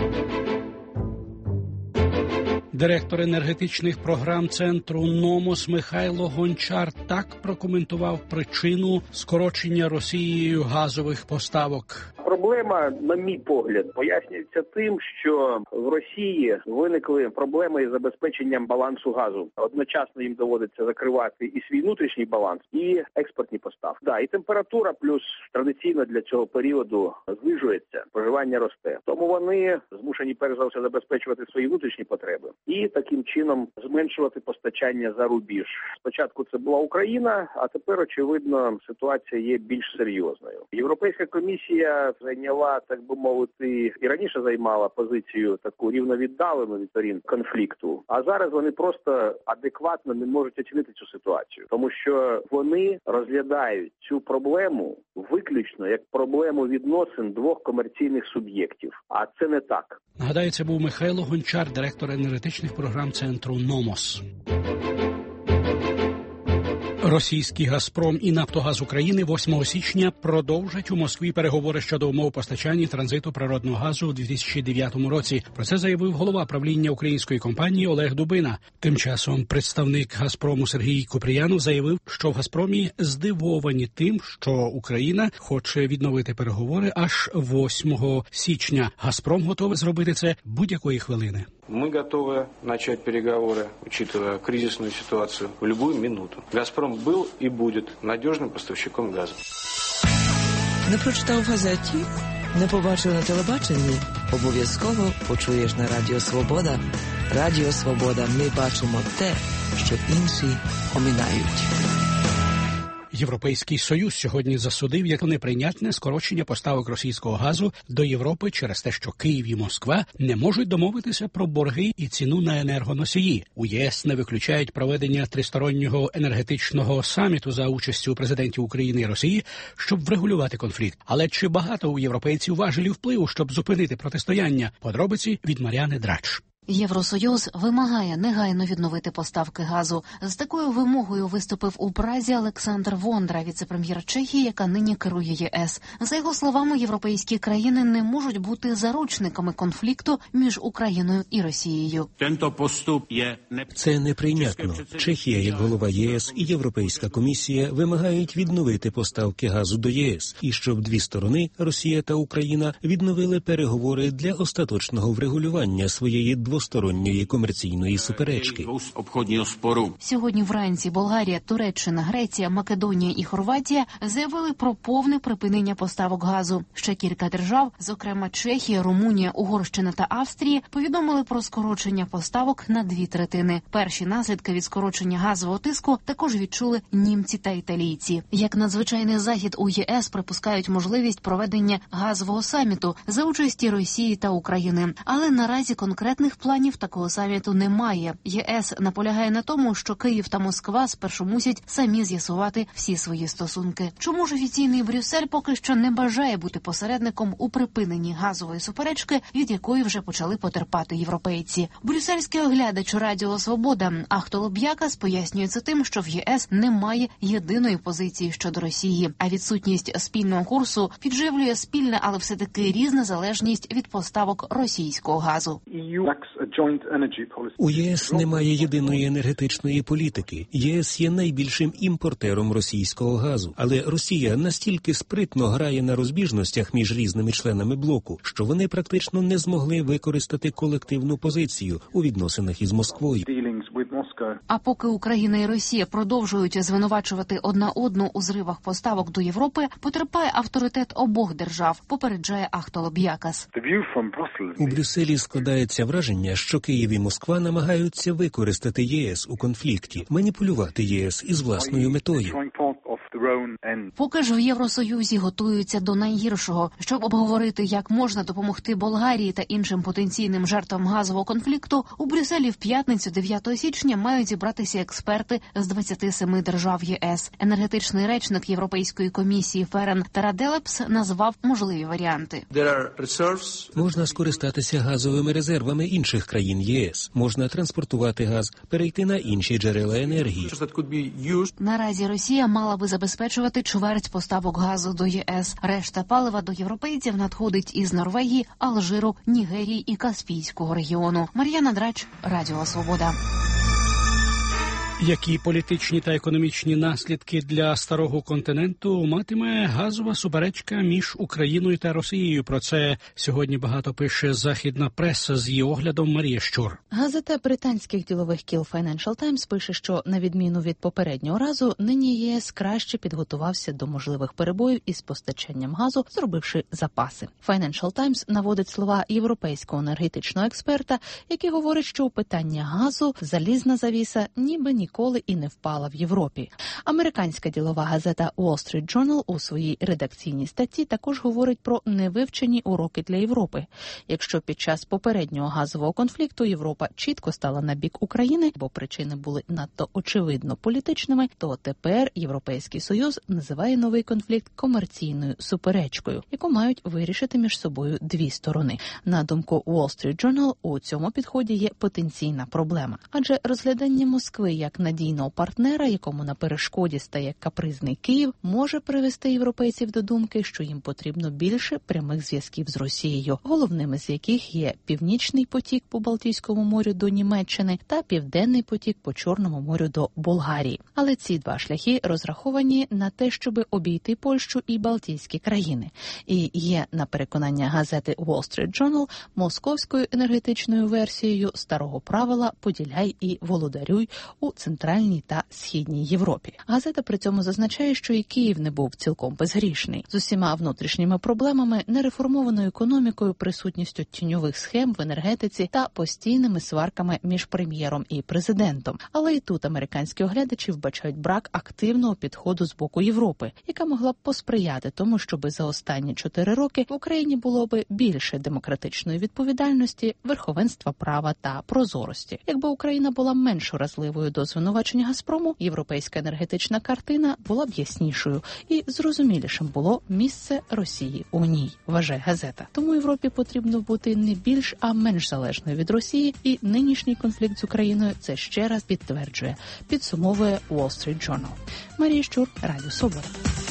Директор енергетичних програм центру «Номос» Михайло Гончар так прокоментував причину скорочення Росією газових поставок. Проблема, на мій погляд, пояснюється тим, що в Росії виникли проблеми із забезпеченням балансу газу. Одночасно їм доводиться закривати і свій внутрішній баланс, і експортні поставки. Да, і температура плюс традиційно для цього періоду знижується, споживання росте. Тому вони змушені перш за все забезпечувати свої внутрішні потреби і таким чином зменшувати постачання за рубіж. Спочатку це була Україна, а тепер, очевидно, ситуація є більш серйозною. Європейська комісія зайняла, так би мовити, і раніше займала позицію таку рівновіддалену від сторін конфлікту, а зараз вони просто адекватно не можуть оцінити цю ситуацію, тому що вони розглядають цю проблему виключно як проблему відносин двох комерційних суб'єктів, а це не так. Нагадаю, це був Михайло Гончар, директор енергетичних програм центру «Номос». Російський «Газпром» і «Нафтогаз України» восьмого січня продовжать у Москві переговори щодо умов постачання і транзиту природного газу у дві тисячі дев'ятому році. Про це заявив голова правління української компанії Олег Дубина. Тим часом представник «Газпрому» Сергій Купріянов заявив, що в «Газпромі» здивовані тим, що Україна хоче відновити переговори аж восьмого січня. «Газпром» готовий зробити це будь-якої хвилини. Мы готовы начать переговоры, учитывая кризисную ситуацию, в любую минуту. «Газпром» был и будет надежным поставщиком газа. Не прочитав в газеті? Не побачив на телебаченні? Обов'язково почуєш на Радіо Свобода. Радіо Свобода. Ми бачимо те, що інші оминають. Європейський Союз сьогодні засудив як неприйнятне скорочення поставок російського газу до Європи через те, що Київ і Москва не можуть домовитися про борги і ціну на енергоносії. У ЄС не виключають проведення тристороннього енергетичного саміту за участю президентів України і Росії, щоб врегулювати конфлікт. Але чи багато у європейців важелів впливу, щоб зупинити протистояння? Подробиці від Мар'яни Драч. Євросоюз вимагає негайно відновити поставки газу. З такою вимогою виступив у Празі Олександр Вондра, віце-прем'єр Чехії, яка нині керує ЄС. За його словами, європейські країни не можуть бути заручниками конфлікту між Україною і Росією. Це неприйнятно. Чехія, як голова ЄС, і Європейська комісія вимагають відновити поставки газу до ЄС, і щоб дві сторони, Росія та Україна, відновили переговори для остаточного врегулювання своєї двосторонньої комерційної суперечки. Сьогодні вранці Болгарія, Туреччина, Греція, Македонія і Хорватія заявили про повне припинення поставок газу. Ще кілька держав, зокрема Чехія, Румунія, Угорщина та Австрія, повідомили про скорочення поставок на дві третини. Перші наслідки від скорочення газового тиску також відчули німці та італійці. Як надзвичайний захід у ЄС припускають можливість проведення газового саміту за участі Росії та України. Але наразі конкретних планів такого саміту немає. ЄС наполягає на тому, що Київ та Москва спершу мусять самі з'ясувати всі свої стосунки. Чому ж офіційний Брюссель поки що не бажає бути посередником у припиненні газової суперечки, від якої вже почали потерпати європейці? Брюссельський оглядач Радіо Свобода Ахтол Лоб'якас пояснює це тим, що в ЄС немає єдиної позиції щодо Росії, а відсутність спільного курсу підживлює спільне, але все-таки різна залежність від поставок російського газу. У ЄС немає єдиної енергетичної політики. ЄС є найбільшим імпортером російського газу. Але Росія настільки спритно грає на розбіжностях між різними членами блоку, що вони практично не змогли використати колективну позицію у відносинах із Москвою. А поки Україна і Росія продовжують звинувачувати одна одну у зривах поставок до Європи, потерпає авторитет обох держав, попереджає Ахтол Лоб'якас. У Брюсселі складається враження, що Київ і Москва намагаються використати ЄС у конфлікті, маніпулювати ЄС із власною метою. Поки ж в Євросоюзі готуються до найгіршого. Щоб обговорити, як можна допомогти Болгарії та іншим потенційним жертвам газового конфлікту, у Брюсселі в п'ятницю дев'ятого січня мають зібратися експерти з двадцяти семи держав ЄС. Енергетичний речник Європейської комісії Ферен Тараделепс назвав можливі варіанти. Можна скористатися газовими резервами інших країн ЄС. Можна транспортувати газ, перейти на інші джерела енергії. Наразі Росія мала би забезпечувати чверть поставок газу до ЄС. Решта палива до європейців надходить із Норвегії, Алжиру, Нігерії і Каспійського регіону. Мар'яна Драч, Радіо Свобода. Які політичні та економічні наслідки для старого континенту матиме газова суперечка між Україною та Росією? Про це сьогодні багато пише західна преса, з її оглядом Марія Щур. Газета британських ділових кіл Financial Times пише, що на відміну від попереднього разу, нині ЄС краще підготувався до можливих перебоїв із постачанням газу, зробивши запаси. Financial Times наводить слова європейського енергетичного експерта, який говорить, що у питання газу залізна завіса ніби ні ніколи і не впала в Європі. Американська ділова газета Wall Street Journal у своїй редакційній статті також говорить про невивчені уроки для Європи. Якщо під час попереднього газового конфлікту Європа чітко стала на бік України, бо причини були надто очевидно політичними, то тепер Європейський Союз називає новий конфлікт комерційною суперечкою, яку мають вирішити між собою дві сторони. На думку Wall Street Journal, у цьому підході є потенційна проблема. Адже розглядання Москви як надійного партнера, якому на перешкоді стає капризний Київ, може привести європейців до думки, що їм потрібно більше прямих зв'язків з Росією, головними з яких є Північний потік по Балтійському морю до Німеччини та Південний потік по Чорному морю до Болгарії. Але ці два шляхи розраховані на те, щоб обійти Польщу і Балтійські країни. І є, на переконання газети Wall Street Journal, московською енергетичною версією старого правила «поділяй і володарюй» у Центральній та Східній Європі. Газета при цьому зазначає, що і Київ не був цілком безгрішний. З усіма внутрішніми проблемами, нереформованою економікою, присутністю тіньових схем в енергетиці та постійними сварками між прем'єром і президентом. Але і тут американські оглядачі вбачають брак активного підходу з боку Європи, яка могла б посприяти тому, щоби за останні чотири роки в Україні було би більше демократичної відповідальності, верховенства права та прозорості. Якби Україна була менш уразливою до звинувачень Газпрому, європейська енергетична картина була б яснішою і зрозумілішим було місце Росії у ній, вважає газета. Тому Європі потрібно бути не більш, а менш залежною від Росії, і нинішній конфлікт з Україною це ще раз підтверджує, підсумовує Wall Street Journal. Марія Щур, Радіо Свобода.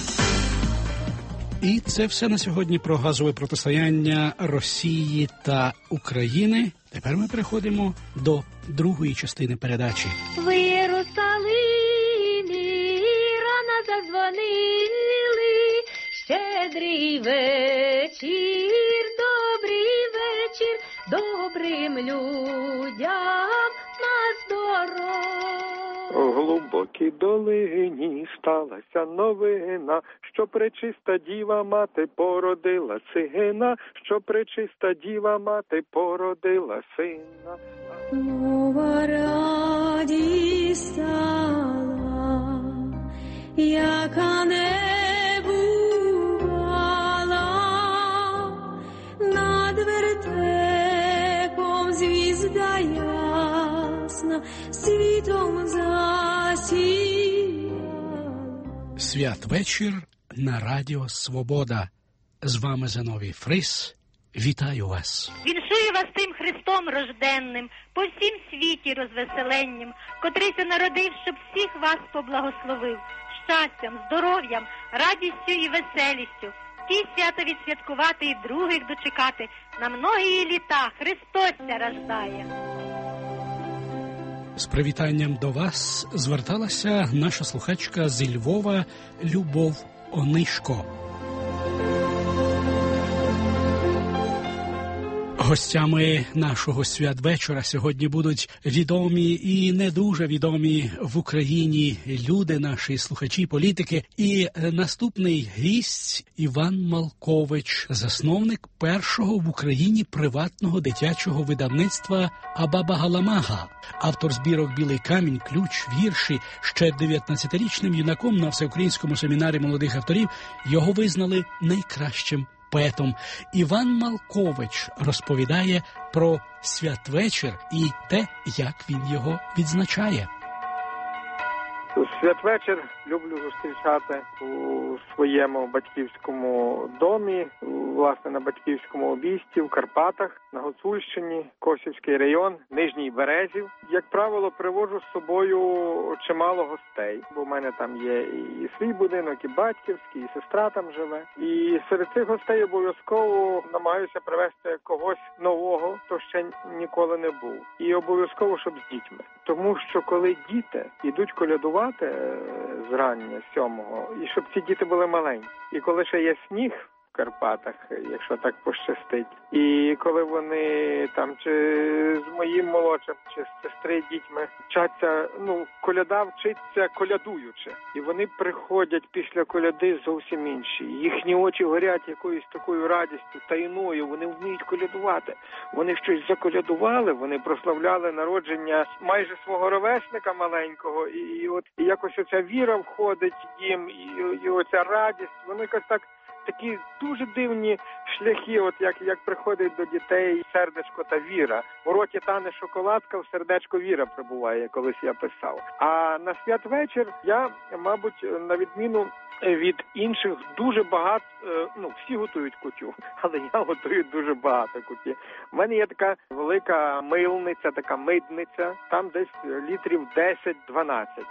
І це все на сьогодні про газове протистояння Росії та України. Тепер ми переходимо до другої частини передачі. В Єрусалимі рано задзвонили, щедрий вечір, добрий вечір, добрим людям на здоров'я. У глибокій долині сталася новина, що пречиста діва мати породила сина, що пречиста діва мати породила сина. Нова радість стала, яка не бувала, над вертепом звізда ясна, світом засіяла. Святвечір на Радіо Свобода. З вами Зиновій Фрис. Вітаю вас. Віншую вас тим Христом рожденним, по всім світі розвеселенням, котрийся народив, щоб всіх вас поблагословив. Щастям, здоров'ям, радістю і веселістю. Ті свята відсвяткувати і других дочекати. На многії літа Христос ся рождає. З привітанням до вас зверталася наша слухачка зі Львова Любов Онишко. Гостями нашого святвечора сьогодні будуть відомі і не дуже відомі в Україні люди, наші слухачі, політики. І наступний гість Іван Малкович, засновник першого в Україні приватного дитячого видавництва «Абаба Галамага», автор збірок «Білий камінь», «Ключ», вірші. Ще дев'ятнадцятирічним юнаком на всеукраїнському семінарі молодих авторів його визнали найкращим поетом. Іван Малкович розповідає про святвечір і те, як він його відзначає. Святвечір люблю зустрічати у своєму батьківському домі, власне, на батьківському обійсті в Карпатах, на Гуцульщині, Косівський район, Нижній Березів. Як правило, приводжу з собою чимало гостей, бо в мене там є і свій будинок, і батьківський, і сестра там живе. І серед цих гостей обов'язково намагаюся привезти когось нового, хто ще ніколи не був. І обов'язково, щоб з дітьми. Тому що коли діти йдуть колядувати зрання сьомого, і щоб ці діти були маленькі. І коли ще є сніг в Карпатах, якщо так пощастить, і коли вони там чи з моїм молодшим, чи з сестри дітьми вчаться, ну, коляда вчиться колядуючи. І вони приходять після коляди зовсім інші. Їхні очі горять якоюсь такою радістю, таїною, вони вміють колядувати. Вони щось заколядували, вони прославляли народження майже свого ровесника маленького, і, і от і якось оця віра входить їм, і, і оця радість, воно якось так, такі дуже дивні шляхи, от як, як приходить до дітей сердечко та віра. В роті тане шоколадка, в сердечко віра прибуває, колись я писав. А на святвечір я, мабуть, на відміну від інших, дуже багато, ну, всі готують кутю, але я готую дуже багато куті. У мене є така велика мильниця, така мидниця, там десь літрів десять-дванадцять.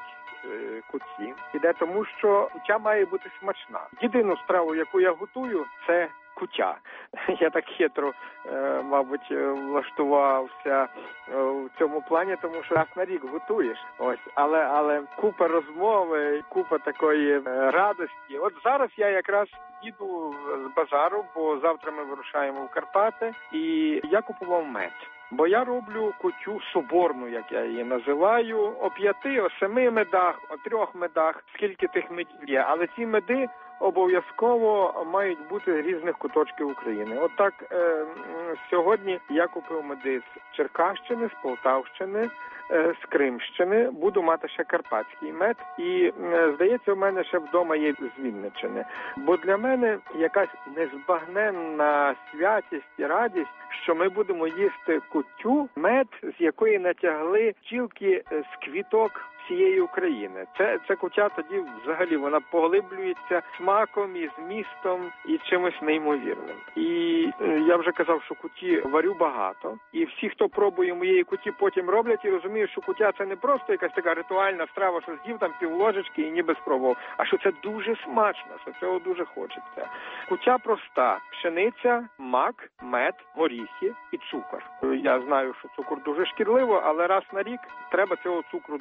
Куті. Іде тому, що кутя має бути смачна. Єдину страву, яку я готую, це кутя. Я так хитро, мабуть, влаштувався в цьому плані, тому що раз на рік готуєш. Ось, але але купа розмови, купа такої радості. От зараз я якраз їду з базару, бо завтра ми вирушаємо в Карпати, і я купував мед. Бо я роблю кутю соборну, як я її називаю, о п'яти, о семи медах, о трьох медах, скільки тих медів є. Але ці меди обов'язково мають бути з різних куточків України. От так е, сьогодні я купив меди з Черкащини, з Полтавщини, е, з Кримщини. Буду мати ще карпатський мед. І, е, здається, у мене ще вдома є з Вінниччини. Бо для мене якась незбагненна святість і радість, що ми будемо їсти кутю, мед, з якої натягли пчілки з квіток всієї України. Це, це кутя тоді взагалі вона поглиблюється смаком і змістом і чимось неймовірним. І я вже казав, що куті варю багато. І всі, хто пробує моєї куті, потім роблять і розуміють, що кутя це не просто якась така ритуальна страва, що з'їв там півложечки і ніби спробував, а що це дуже смачно, що цього дуже хочеться. Кутя проста. Пшениця, мак, мед, горіхи і цукор. Я знаю, що цукор дуже шкідливо, але раз на рік треба цього цукру добре дати.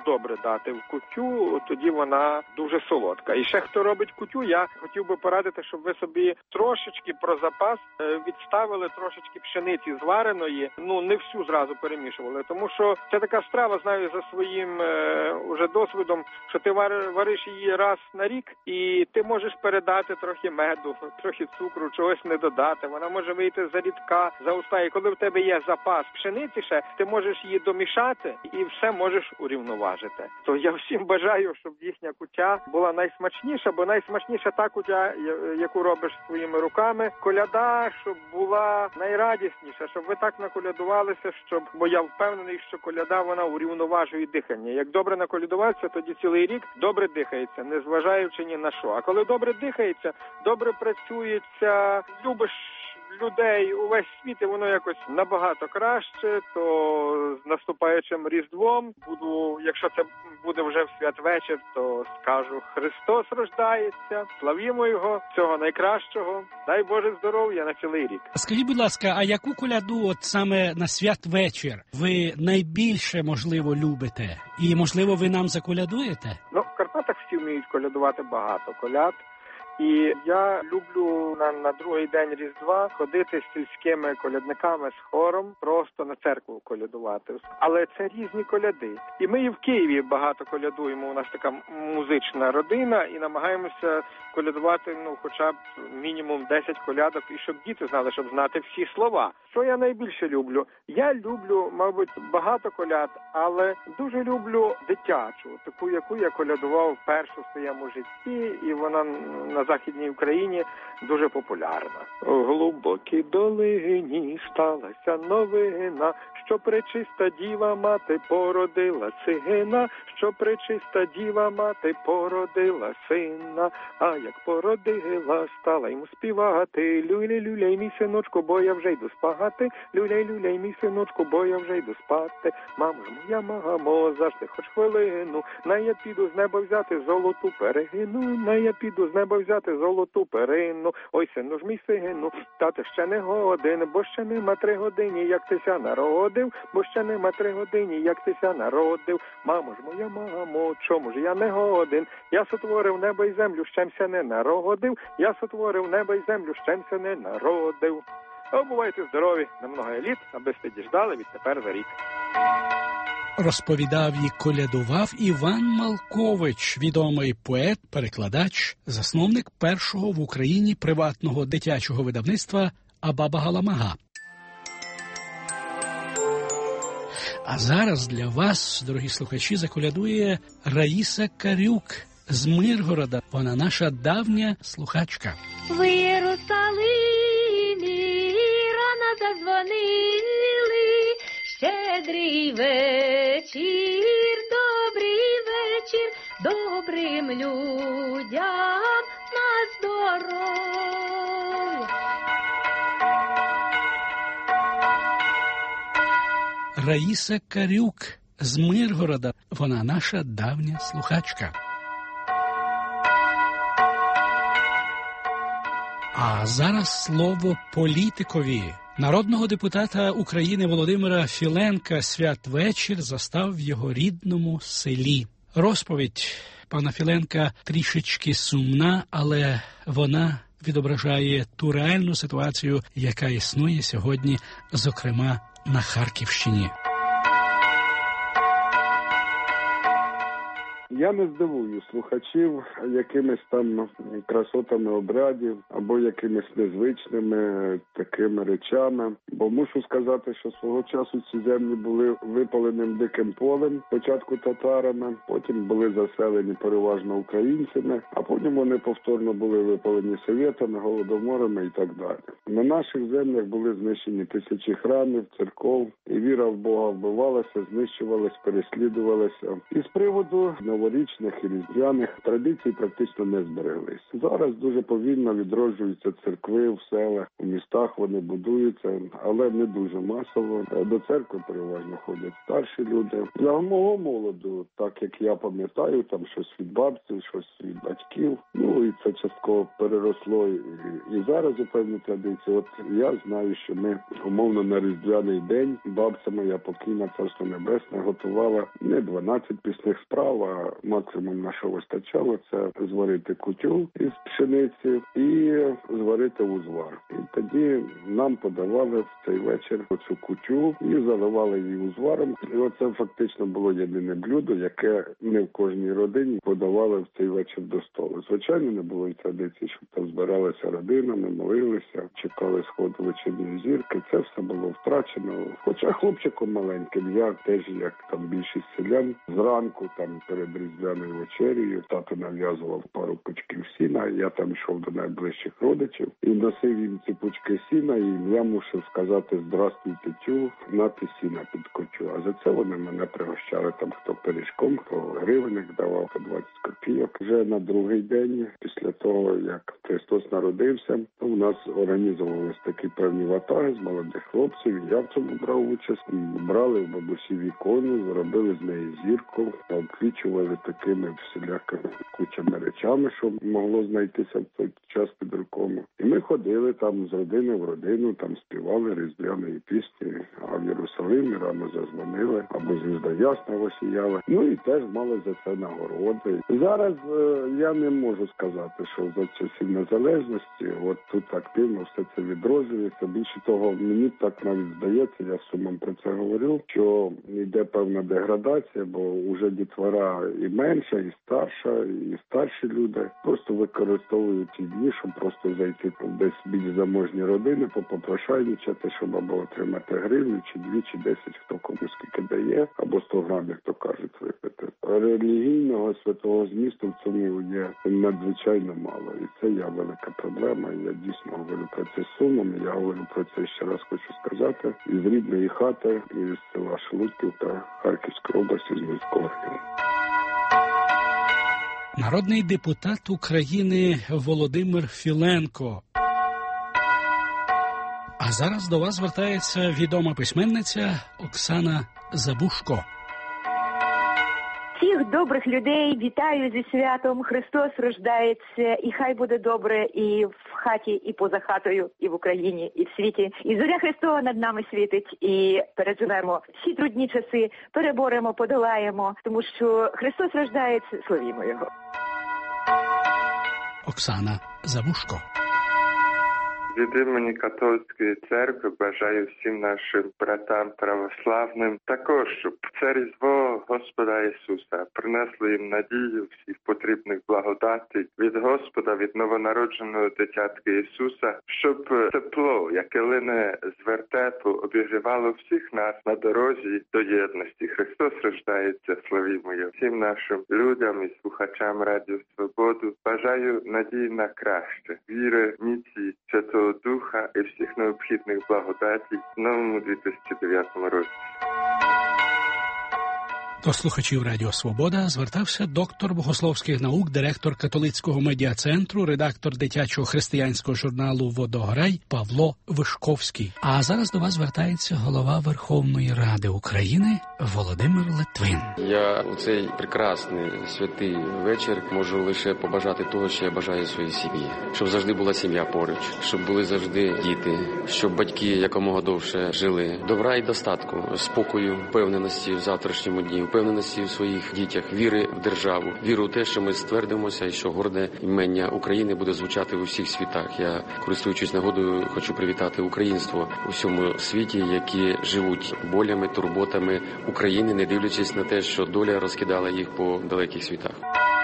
запускати в кутю, тоді вона дуже солодка. І ще хто робить кутю, я хотів би порадити, щоб ви собі трошечки про запас відставили трошечки пшениці звареної, ну не всю зразу перемішували, тому що це така страва, знаю за своїм е, уже досвідом, що ти вар, вариш її раз на рік і ти можеш передати трохи меду, трохи цукру, чогось не додати. Вона може вийти зарідка, за уста. І коли в тебе є запас пшениці ще, ти можеш її домішати і все можеш урівноважити. То я всім бажаю, щоб їхня кутя була найсмачніша, бо найсмачніша та кутя, яку робиш своїми руками. Коляда, щоб була найрадісніша, щоб ви так наколядувалися, щоб, бо я впевнений, що коляда, вона урівноважує дихання. Як добре наколядуватися, тоді цілий рік добре дихається, незважаючи ні на що. А коли добре дихається, добре працюється, любиш людей увесь світ, і воно якось набагато краще, то з наступаючим Різдвом буду, якщо це буде вже в святвечір, то скажу: Христос рождається, славімо Його, всього найкращого, дай Боже здоров'я на цілий рік. Скажіть, будь ласка, а яку коляду от саме на святвечір ви найбільше, можливо, любите? І, можливо, ви нам заколядуєте? Ну, в Карпатах всі вміють колядувати багато коляд. І я люблю на, на другий день Різдва ходити з сільськими колядниками, з хором, просто на церкву колядувати. Але це різні коляди. І ми і в Києві багато колядуємо, у нас така музична родина, і намагаємося колядувати, ну, хоча б мінімум десять колядок, і щоб діти знали, щоб знати всі слова. Що я найбільше люблю? Я люблю, мабуть, багато коляд, але дуже люблю дитячу, таку, яку я колядував першу в своєму житті, і вона на Західній Україні дуже популярна. У глибокій долині сталася новина, що пречиста діва мати породила сина, що пречиста діва мати породила сина, а як породила, стала йому співати: люляй, люляй, мій синочку, бо я вже йду спати, люляй, люляй, мій синочку, бо я вже йду спати. Мамо ж моя, мамо, завжди хоч хвилину, на я піду з неба взяти золоту перегину, на я піду з неба взяти золоту перину. Ой, сину ж мій сину, тато ще не годин, бо ще нема три години, як тися народив, бо ще нема три години, як тися народив. Мамо ж моя, мамо, чому ж я не годин? Я сотворив небо й землю, щемся не народив, я сотворив небо й землю, щемся не народив. О, бувайте здорові, на много літ, аби сте діждали відтепер за рік. Розповідав і колядував Іван Малкович, відомий поет, перекладач, засновник першого в Україні приватного дитячого видавництва «Абаба Галамага». А зараз для вас, дорогі слухачі, заколядує Раїса Карюк з Миргорода. Вона наша давня слухачка. В Єрусалимі рано задзвонили, щедрий вечір, добрий вечір, добрим людям на здоров'я. Раїса Карюк з Миргорода. Вона наша давня слухачка. А зараз слово політикові. Народного депутата України Володимира Філенка святвечір застав в його рідному селі. Розповідь пана Філенка трішечки сумна, але вона відображає ту реальну ситуацію, яка існує сьогодні, зокрема, на Харківщині. Я не здивую слухачів якимись там красотами обрядів або якимись незвичними такими речами, бо мушу сказати, що свого часу ці землі були випаленим диким полем, спочатку татарами, потім були заселені переважно українцями, а потім вони повторно були випалені совєтами, голодоморами і так далі. На наших землях були знищені тисячі храмів, церков, і віра в Бога вбивалася, знищувалась, переслідувалася. І з приводу новорічних і різдвяних традицій практично не збереглись. Зараз дуже повільно відроджуються церкви в селах, у містах вони будуються, але не дуже масово. До церкви переважно ходять старші люди. Для мого молоду, так як я пам'ятаю, там щось від бабців, щось від батьків, ну і це частково переросло і, і зараз у певні традиції. От я знаю, що ми умовно на різдвяний день бабця моя покійна, царство небесне, готувала не дванадцять пісних страв, а максимум на що вистачало, це зварити кутю із пшениці і зварити узвар. І тоді нам подавали в цей вечір оцю кутю і заливали її узваром. І оце фактично було єдине блюдо, яке не в кожній родині подавали в цей вечір до столу. Звичайно, не було і традиції, щоб там збиралися родинами, молилися, чекали сходу вечірньої зірки. Це все було втрачено. Хоча хлопчиком маленьким, я теж, як там більшість селян, зранку там перед різдвяною вечерею тато нав'язував пару пучків сіна, я там йшов до найближчих родичів і носив їм ці пучки сіна, і я мусив сказати «Здравствуйте, тю, нати сіна під кутю». А за це вони мене пригощали там хто пиріжком, хто гривенник давав по двадцять копійок. Вже на другий день, після того, як Христос народився, у нас організовувалися такі певні ватаги з молодих хлопців, і я в цьому брав участь. Брали в бабусі ікону, зробили з неї зірку, обквічували такими всілякими кучами речами, що могло знайтися в той час під рукому. І ми ходили там з родини в родину, там співали різдвяної пісні, а в Єрусалимі рано зазвонили, або звізда ясна осіяла. Ну і теж мали за це нагороди. Зараз е, я не можу сказати, що за часів незалежності, от тут активно все це відроджується. Більше того, мені так навіть здається, я з сумом про це говорю, що йде певна деградація, бо вже дітвора і менша, і старша, і старші люди просто використовують ці дні, щоб просто зайти десь більш заможні родини, попрошайничати, щоб або отримати гривню, чи дві, чи десять, хто кому скільки дає, або сто грамів, хто кажуть, випити. Релігійного святого змісту в цьому є надзвичайно мало. І це є велика проблема. Я дійсно говорю про це з сумом. Я говорю про це, ще раз хочу сказати, із рідної хати, із села Шелудьківка Харківської області, з Міського району. Народний депутат України Володимир Філенко. А зараз до вас звертається відома письменниця Оксана Забушко. Всіх добрих людей вітаю зі святом. Христос рождається, і хай буде добре і в хаті, і поза хатою, і в Україні, і в світі. І зоря Христова над нами світить, і переживемо всі трудні часи, переборемо, подолаємо, тому що Христос рождається, славімо Його. Оксана Забушко. Від імені католицької церкви бажаю всім нашим братам православним також, щоб це Різдво Господа Ісуса принесло їм надію всіх потрібних благодатей від Господа, від новонародженого дитятка Ісуса, щоб тепло, яке лине з вертепу, обігрівало всіх нас на дорозі до єдності. Христос рождається, славімо Його. Всім нашим людям і слухачам Радіо Свободу бажаю надії на краще, віри, міці, Святого Духа і всіх необхідних благодатей в новому дві тисячі дев'ятому році. До слухачів Радіо Свобода звертався доктор богословських наук, директор католицького медіа-центру, редактор дитячого християнського журналу «Водограй» Павло Вишковський. А зараз до вас звертається голова Верховної Ради України Володимир Литвин. Я у цей прекрасний святий вечір можу лише побажати того, що я бажаю своїй сім'ї. Щоб завжди була сім'я поруч, щоб були завжди діти, щоб батьки якомога довше жили. Добра і достатку, спокою, впевненості в завтрашньому дні, впевненості в своїх дітях, віри в державу, віру в те, що ми ствердимося і що горде імення України буде звучати в усіх світах. Я, користуючись нагодою, хочу привітати українство у всьому світі, які живуть болями, турботами України, не дивлячись на те, що доля розкидала їх по далеких світах.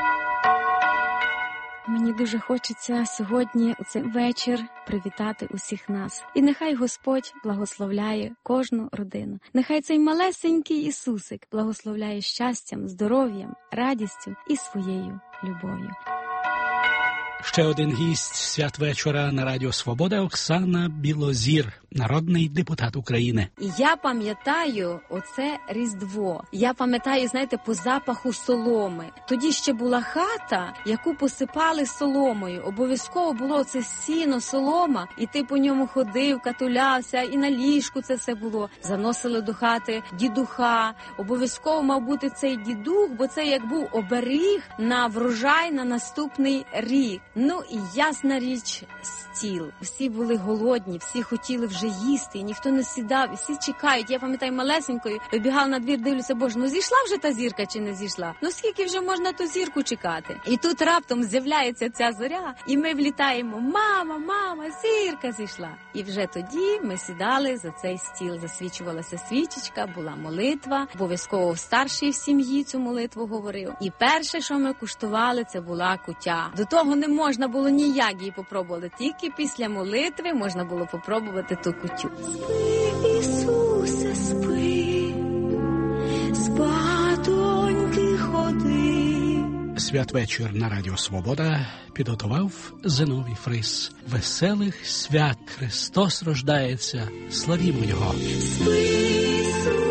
Мені дуже хочеться сьогодні у цей вечір привітати усіх нас. І нехай Господь благословляє кожну родину. Нехай цей малесенький Ісусик благословляє щастям, здоров'ям, радістю і своєю любов'ю. Ще один гість святвечора на Радіо Свобода – Оксана Білозір, народний депутат України. Я пам'ятаю оце Різдво. Я пам'ятаю, знаєте, по запаху соломи. Тоді ще була хата, яку посипали соломою. Обов'язково було це сіно, солома, і ти по ньому ходив, катулявся, і на ліжку це все було. Заносили до хати дідуха. Обов'язково мав бути цей дідух, бо це як був оберіг на врожай на наступний рік. Ну і ясна річ, стіл. Всі були голодні, всі хотіли вже їсти, і ніхто не сідав, і всі чекають. Я пам'ятаю, малесенькою вибігала на двір, дивлюся, боже, ну зійшла вже та зірка чи не зійшла? Ну скільки вже можна ту зірку чекати? І тут раптом з'являється ця зоря, і ми влітаємо: мама, мама, зірка зійшла. І вже тоді ми сідали за цей стіл, засвічувалася свічечка, була молитва, обов'язково старший в сім'ї цю молитву говорив. І перше, що ми куштували, це була куття. До того не можна було ніяк її попробувати, тільки після молитви можна було попробувати ту кутю. Спи, Ісусе, спи, з батоньки ходи. Святвечір на Радіо Свобода підготував Зиновій Фрис. Веселих свят! Христос рождається! Славімо Його! Спи, Ісусе.